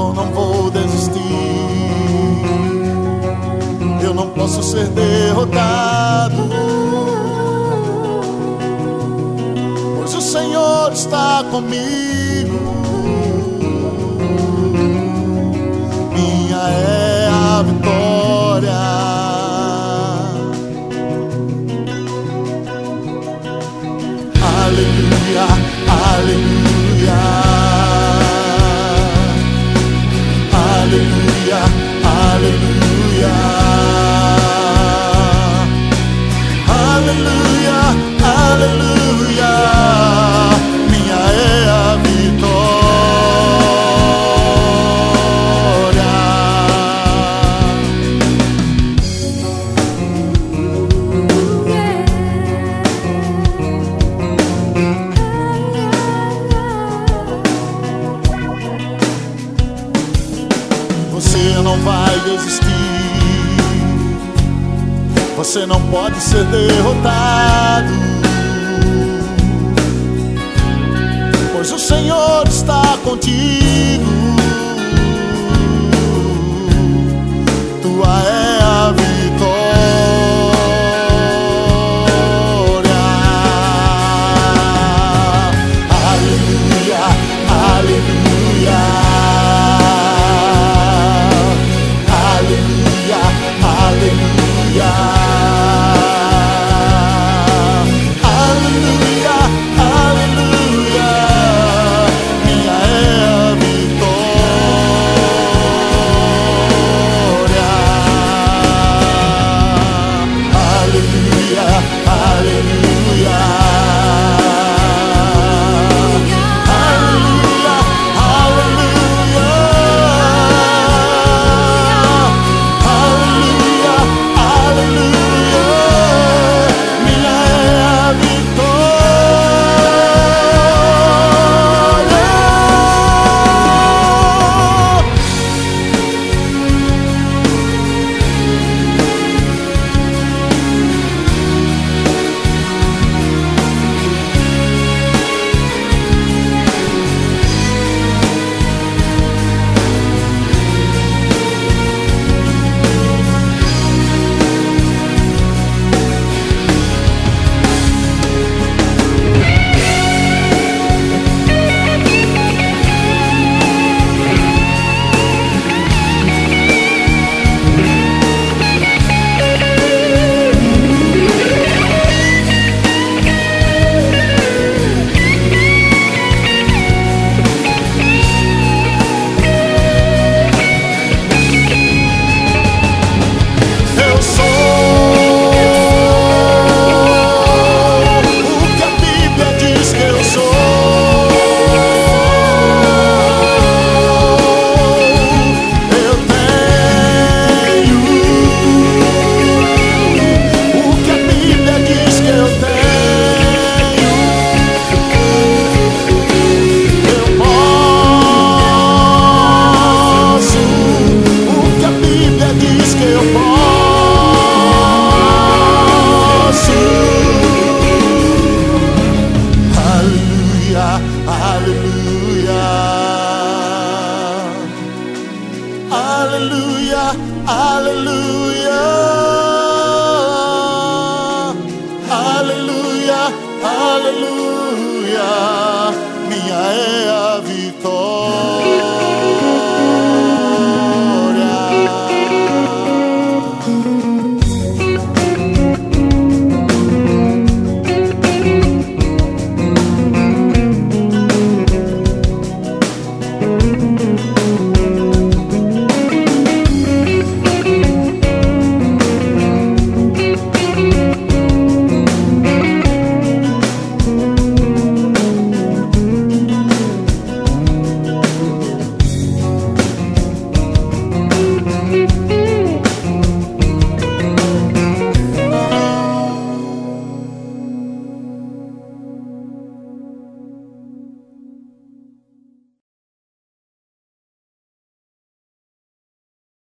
eu não vou desistir. Eu não posso ser derrotado, pois o Senhor está comigo. Minha é a vitória. Aleluia, aleluia, aleluia, aleluia, aleluia, aleluia. Minha é a vitória. Você não vai desistir. Você não pode ser derrotado, pois o Senhor está contigo. Tua é a vitória. Aleluia, aleluia, aleluia, aleluia, aleluia, aleluia. Minha é a vitória. Aleluia, aleluia, aleluia, aleluia, aleluia, aleluia. Minha é a vitória. Eu sou o que a Bíblia diz que eu sou. Eu tenho o que a Bíblia diz que eu tenho. Eu posso o que a Bíblia diz que eu posso. Aleluia, aleluia, aleluia, aleluia.